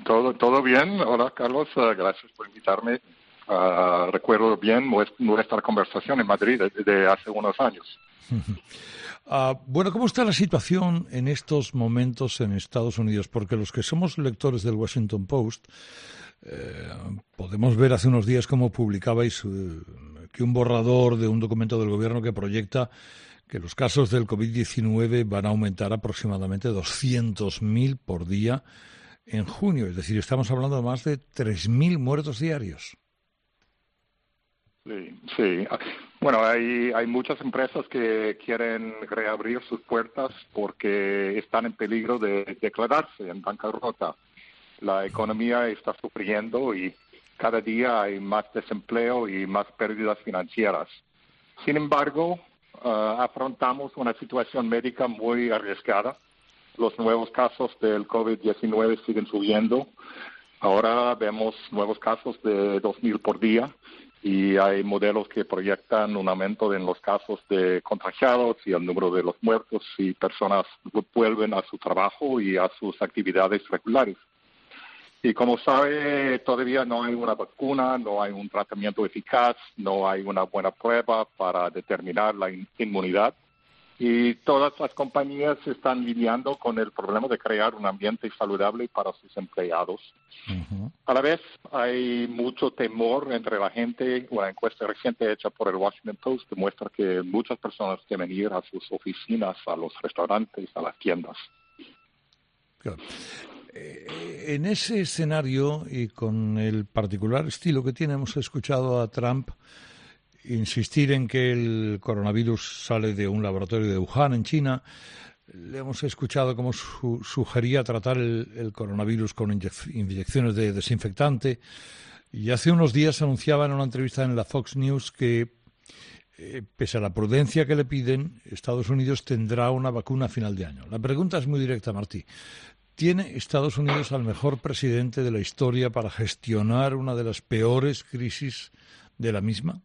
Todo bien. Hola, Carlos. Gracias por invitarme. Recuerdo bien nuestra conversación en Madrid de hace unos años. Bueno, ¿cómo está la situación en estos momentos en Estados Unidos? Porque los que somos lectores del Washington Post podemos ver hace unos días cómo publicabais que un borrador de un documento del gobierno que proyecta que los casos del COVID-19 van a aumentar aproximadamente 200.000 por día en junio. Es decir, estamos hablando de más de 3.000 muertos diarios. Sí. Bueno, hay muchas empresas que quieren reabrir sus puertas porque están en peligro de declararse en bancarrota. La economía está sufriendo y cada día hay más desempleo y más pérdidas financieras. Sin embargo, afrontamos una situación médica muy arriesgada. Los nuevos casos del COVID-19 siguen subiendo. Ahora vemos nuevos casos de 2.000 por día y hay modelos que proyectan un aumento en los casos de contagiados y el número de los muertos si personas vuelven a su trabajo y a sus actividades regulares. Y como sabe, todavía no hay una vacuna, no hay un tratamiento eficaz, no hay una buena prueba para determinar la inmunidad. Y todas las compañías están lidiando con el problema de crear un ambiente saludable para sus empleados. Uh-huh. A la vez, hay mucho temor entre la gente. Una encuesta reciente hecha por el Washington Post demuestra que muchas personas temen ir a sus oficinas, a los restaurantes, a las tiendas. Claro. En ese escenario y con el particular estilo que tiene, hemos escuchado a Trump insistir en que el coronavirus sale de un laboratorio de Wuhan, en China. Le hemos escuchado cómo sugería tratar el coronavirus con inyecciones de desinfectante. Y hace unos días anunciaba en una entrevista en la Fox News que, pese a la prudencia que le piden, Estados Unidos tendrá una vacuna a final de año. La pregunta es muy directa, Martí. ¿Tiene Estados Unidos al mejor presidente de la historia para gestionar una de las peores crisis de la misma?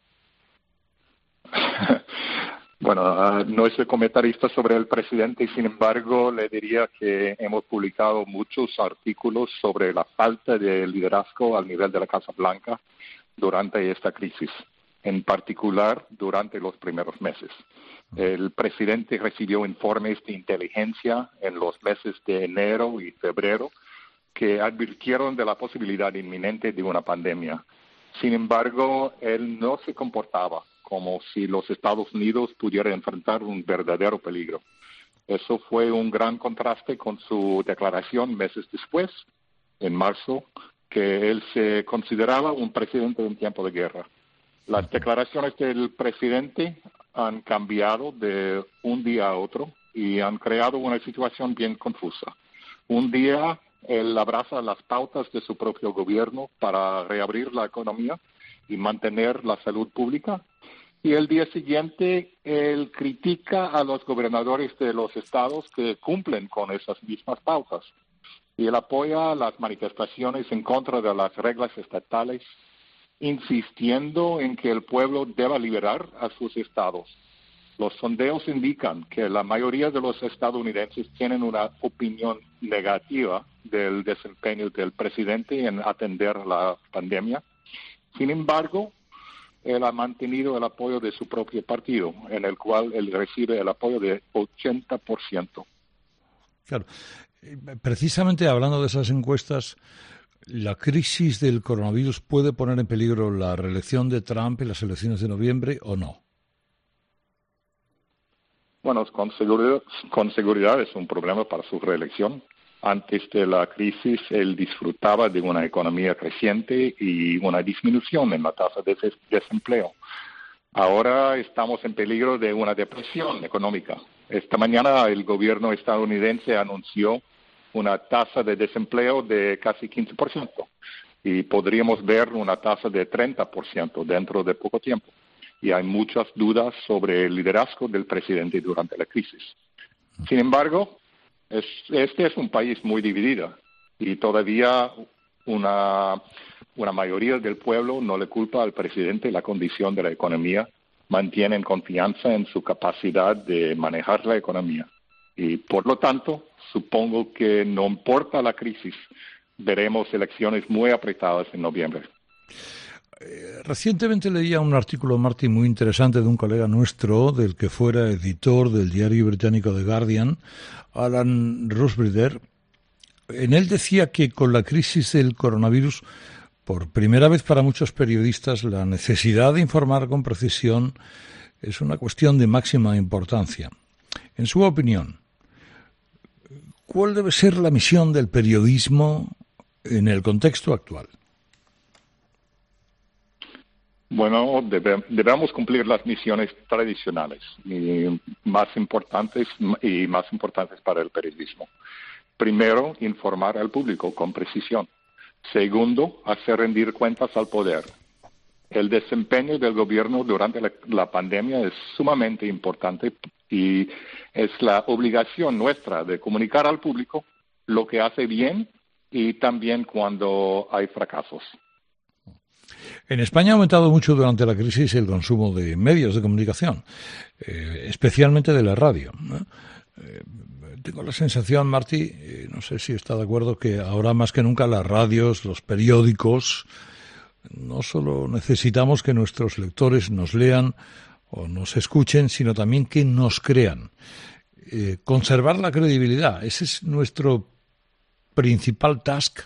Bueno, no soy comentarista sobre el presidente y sin embargo le diría que hemos publicado muchos artículos sobre la falta de liderazgo al nivel de la Casa Blanca durante esta crisis, en particular durante los primeros meses. El presidente recibió informes de inteligencia en los meses de enero y febrero que advirtieron de la posibilidad inminente de una pandemia. Sin embargo, él no se comportaba como si los Estados Unidos pudieran enfrentar un verdadero peligro. Eso fue un gran contraste con su declaración meses después, en marzo, que él se consideraba un presidente en tiempo de guerra. Las declaraciones del presidente han cambiado de un día a otro y han creado una situación bien confusa. Un día él abraza las pautas de su propio gobierno para reabrir la economía y mantener la salud pública. Y el día siguiente, él critica a los gobernadores de los estados que cumplen con esas mismas pautas. Y él apoya las manifestaciones en contra de las reglas estatales, insistiendo en que el pueblo deba liberar a sus estados. Los sondeos indican que la mayoría de los estadounidenses tienen una opinión negativa del desempeño del presidente en atender la pandemia. Sin embargo, él ha mantenido el apoyo de su propio partido, en el cual él recibe el apoyo de 80%. Claro. Precisamente hablando de esas encuestas, ¿la crisis del coronavirus puede poner en peligro la reelección de Trump en las elecciones de noviembre o no? Bueno, con seguridad es un problema para su reelección. Antes de la crisis, él disfrutaba de una economía creciente y una disminución en la tasa de desempleo. Ahora estamos en peligro de una depresión económica. Esta mañana el gobierno estadounidense anunció una tasa de desempleo de casi 15% y podríamos ver una tasa de 30% dentro de poco tiempo. Y hay muchas dudas sobre el liderazgo del presidente durante la crisis. Sin embargo, este es un país muy dividido y todavía una mayoría del pueblo no le culpa al presidente la condición de la economía, mantienen confianza en su capacidad de manejar la economía. Y por lo tanto, supongo que no importa la crisis, veremos elecciones muy apretadas en noviembre. Recientemente leía un artículo, Marty, muy interesante de un colega nuestro, del que fuera editor del diario británico The Guardian, Alan Rusbridger. En él decía que con la crisis del coronavirus, por primera vez para muchos periodistas, la necesidad de informar con precisión es una cuestión de máxima importancia. En su opinión, ¿cuál debe ser la misión del periodismo en el contexto actual? Bueno, debemos cumplir las misiones tradicionales y más importantes para el periodismo. Primero, informar al público con precisión. Segundo, hacer rendir cuentas al poder. El desempeño del gobierno durante la pandemia es sumamente importante y es la obligación nuestra de comunicar al público lo que hace bien y también cuando hay fracasos. En España ha aumentado mucho durante la crisis el consumo de medios de comunicación, especialmente de la radio, ¿no? Tengo la sensación, Martí, no sé si está de acuerdo, que ahora más que nunca las radios, los periódicos, no solo necesitamos que nuestros lectores nos lean o nos escuchen, sino también que nos crean. Conservar la credibilidad, ese es nuestro principal task.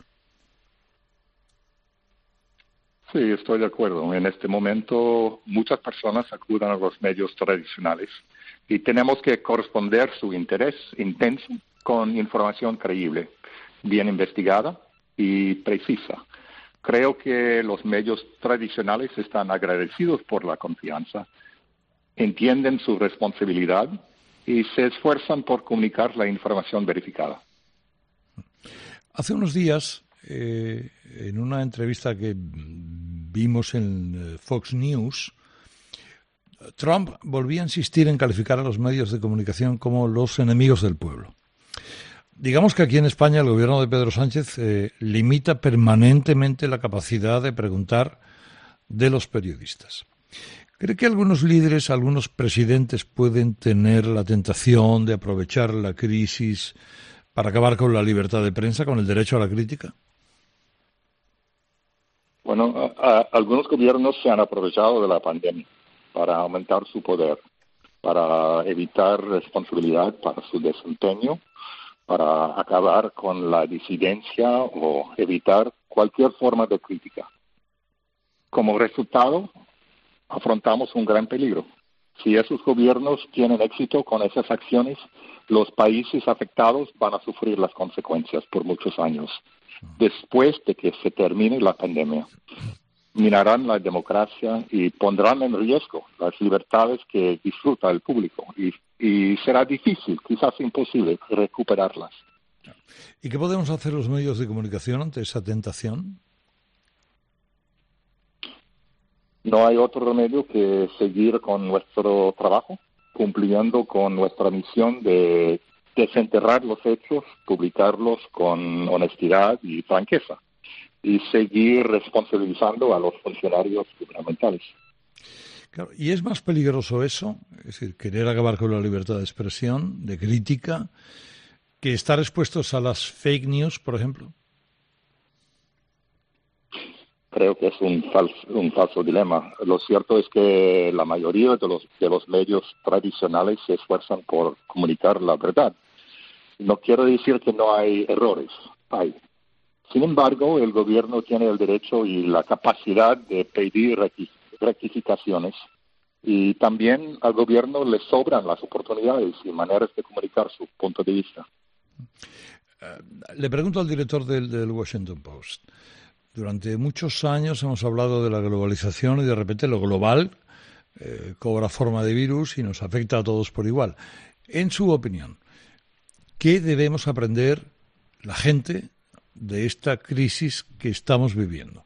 Sí, estoy de acuerdo. En este momento muchas personas acuden a los medios tradicionales y tenemos que corresponder su interés intenso con información creíble, bien investigada y precisa. Creo que los medios tradicionales están agradecidos por la confianza, entienden su responsabilidad y se esfuerzan por comunicar la información verificada. Hace unos días, en una entrevista que vimos en Fox News, Trump volvía a insistir en calificar a los medios de comunicación como los enemigos del pueblo. Digamos que aquí en España el gobierno de Pedro Sánchez limita permanentemente la capacidad de preguntar de los periodistas. ¿Cree que algunos líderes, algunos presidentes pueden tener la tentación de aprovechar la crisis para acabar con la libertad de prensa, con el derecho a la crítica? Bueno, algunos gobiernos se han aprovechado de la pandemia para aumentar su poder, para evitar responsabilidad para su desempeño, para acabar con la disidencia o evitar cualquier forma de crítica. Como resultado, afrontamos un gran peligro. Si esos gobiernos tienen éxito con esas acciones, los países afectados van a sufrir las consecuencias por muchos años. Después de que se termine la pandemia, minarán la democracia y pondrán en riesgo las libertades que disfruta el público y será difícil, quizás imposible, recuperarlas. ¿Y qué podemos hacer los medios de comunicación ante esa tentación? No hay otro remedio que seguir con nuestro trabajo, cumpliendo con nuestra misión de desenterrar los hechos, publicarlos con honestidad y franqueza, y seguir responsabilizando a los funcionarios gubernamentales. Claro, ¿y es más peligroso eso, es decir, querer acabar con la libertad de expresión, de crítica, que estar expuestos a las fake news, por ejemplo? Creo que es un falso dilema. Lo cierto es que la mayoría de los medios tradicionales se esfuerzan por comunicar la verdad. No quiero decir que no hay errores, hay. Sin embargo, el gobierno tiene el derecho y la capacidad de pedir rectificaciones y también al gobierno le sobran las oportunidades y maneras de comunicar su punto de vista. Le pregunto al director del Washington Post. Durante muchos años hemos hablado de la globalización y de repente lo global cobra forma de virus y nos afecta a todos por igual. En su opinión, ¿qué debemos aprender la gente de esta crisis que estamos viviendo?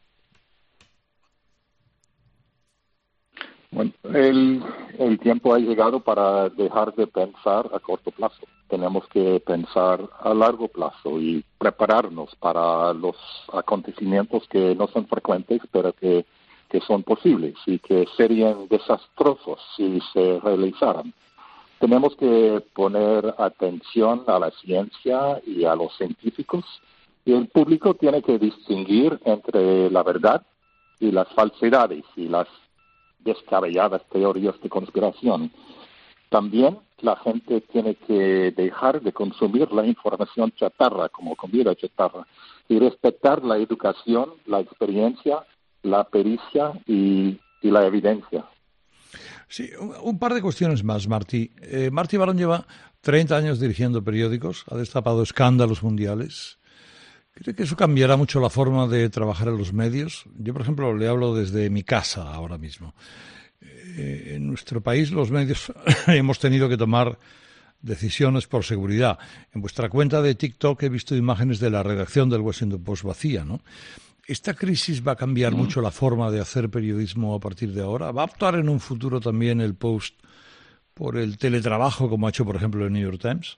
Bueno, el tiempo ha llegado para dejar de pensar a corto plazo. Tenemos que pensar a largo plazo y prepararnos para los acontecimientos que no son frecuentes, pero que son posibles y que serían desastrosos si se realizaran. Tenemos que poner atención a la ciencia y a los científicos Y el público tiene que distinguir entre la verdad y las falsedades y las descabelladas teorías de conspiración. También la gente tiene que dejar de consumir la información chatarra como comida chatarra y respetar la educación, la experiencia, la pericia y la evidencia. Sí, un par de cuestiones más, Martí. Martí Barón lleva 30 años dirigiendo periódicos, ha destapado escándalos mundiales. ¿Cree que eso cambiará mucho la forma de trabajar en los medios? Yo, por ejemplo, le hablo desde mi casa ahora mismo. En nuestro país los medios hemos tenido que tomar decisiones por seguridad. En vuestra cuenta de TikTok he visto imágenes de la redacción del Washington Post vacía, ¿no? ¿Esta crisis va a cambiar mucho la forma de hacer periodismo a partir de ahora? ¿Va a optar en un futuro también el Post por el teletrabajo, como ha hecho, por ejemplo, el New York Times?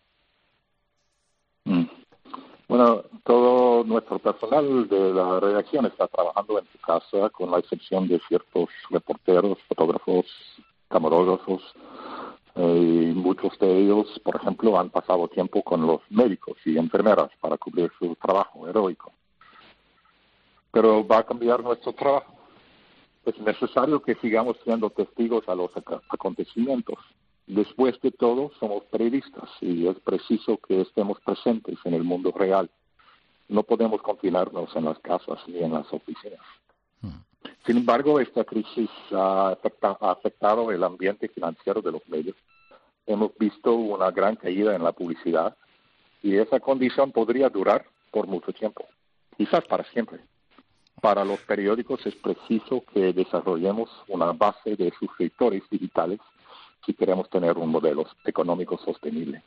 Bueno, todo nuestro personal de la redacción está trabajando en su casa, con la excepción de ciertos reporteros, fotógrafos, camarógrafos, y muchos de ellos, por ejemplo, han pasado tiempo con los médicos y enfermeras para cubrir su trabajo heroico. Pero va a cambiar nuestro trabajo. Es necesario que sigamos siendo testigos a los acontecimientos. Después de todo, somos periodistas y es preciso que estemos presentes en el mundo real. No podemos confinarnos en las casas ni en las oficinas. Sin embargo, esta crisis ha afectado el ambiente financiero de los medios. Hemos visto una gran caída en la publicidad y esa condición podría durar por mucho tiempo, quizás para siempre. Para los periódicos es preciso que desarrollemos una base de suscriptores digitales si queremos tener un modelo económico sostenible.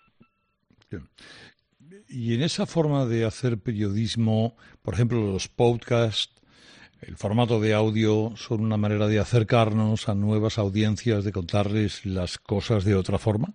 Y en esa forma de hacer periodismo, por ejemplo, los podcasts, el formato de audio, son una manera de acercarnos a nuevas audiencias, de contarles las cosas de otra forma.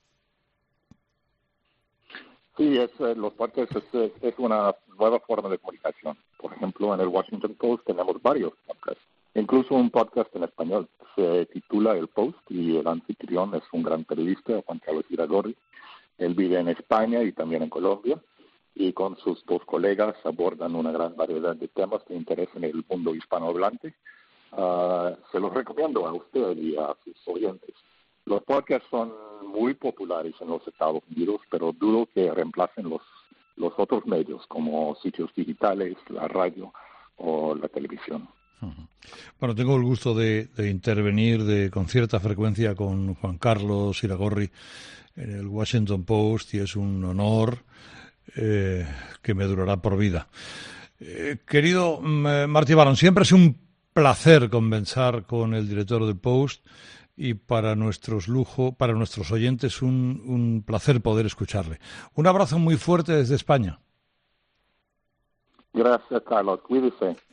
Sí, los podcasts es una nueva forma de comunicación. Por ejemplo, en el Washington Post tenemos varios podcasts, incluso un podcast en español. Se titula El Post y el anfitrión es un gran periodista, Juan Carlos Iragorri. Él vive en España y también en Colombia, y con sus dos colegas abordan una gran variedad de temas de interés en el mundo hispanohablante. Se los recomiendo a usted y a sus oyentes. Los podcasts son muy populares en los Estados Unidos, pero dudo que reemplacen los otros medios como sitios digitales, la radio o la televisión. Bueno, tengo el gusto de intervenir con cierta frecuencia con Juan Carlos Iragorri en el Washington Post y es un honor que me durará por vida. Querido Martí Barón, siempre es un placer conversar con el director del Post y para nuestros oyentes un placer poder escucharle. Un abrazo muy fuerte desde España. Gracias, Carlos. Cuídese.